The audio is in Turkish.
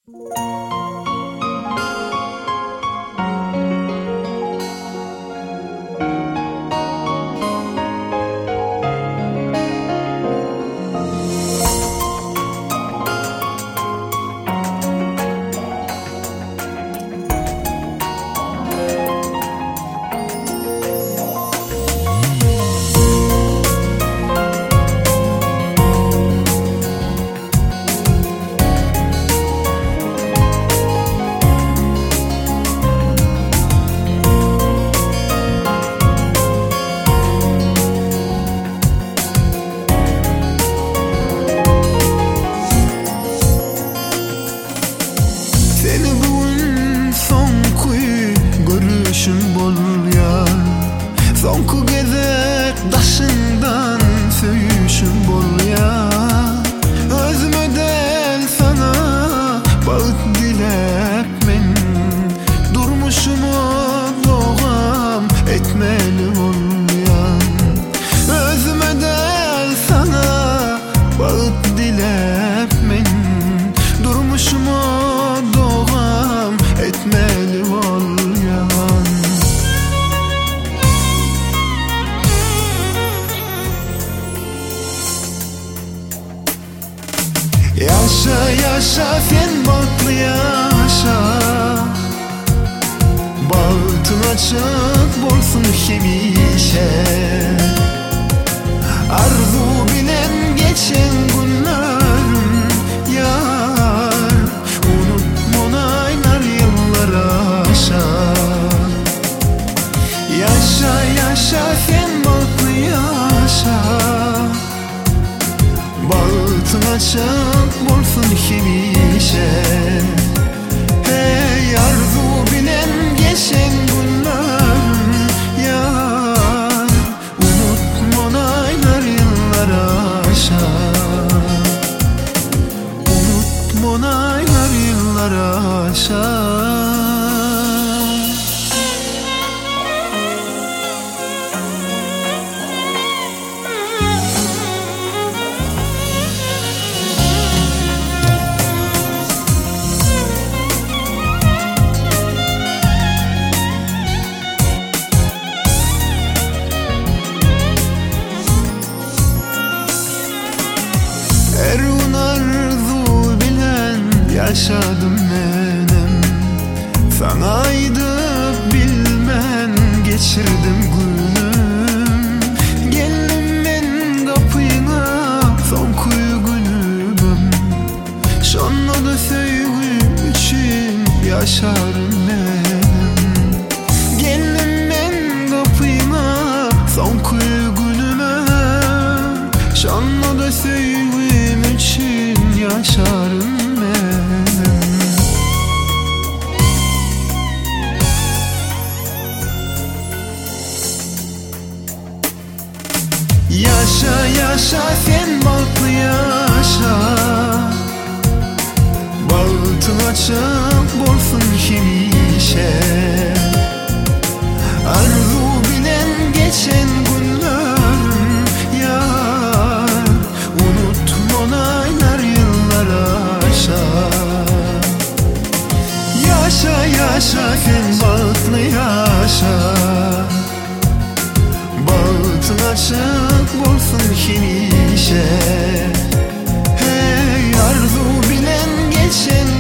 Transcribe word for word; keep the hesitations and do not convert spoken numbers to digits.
Sonku gezek daşından söyüşüm bol ya. Özüme del sana bağıt dilep men, durmuşumu doğam etmeli ol ya. Özüme del sana bağıt dilep men, durmuşumu doğam etmeli ol ya. Yaşa yaşa sen baklı yaşa, bağıtın açık bolsun hemişe. Arzu bilen geçen günlerim yar, unutmonaylar yıllar aşa. Yaşa yaşa sen baklı yaşa, bağıtın açık bolsun hemişe. Hey arzu bilen geçen günlerim yar, unutmonaylar yıllar aşa. Unutmonaylar yıllar aşa. Erun arzu bilen yaşadım menem, sanaydı bilmen geçirdim günüm. Geldim men kapıyına son kuyu günüm, şonla da söygüm için yaşarım menem. Geldim men kapıyına son kuyu günüme, şonla da söygüm için yaşarım ben. Yaşa yaşa sen baklı yaşa, bağıtın açık bolsun hemişe. Arzu bilen geçen günlerim yar, unutmonaylar yıllar aşa. Yaşa yaşa sen bağıtlı yaşa, bağıtın açık bolsun hemişe. Hey arzu bilen geçen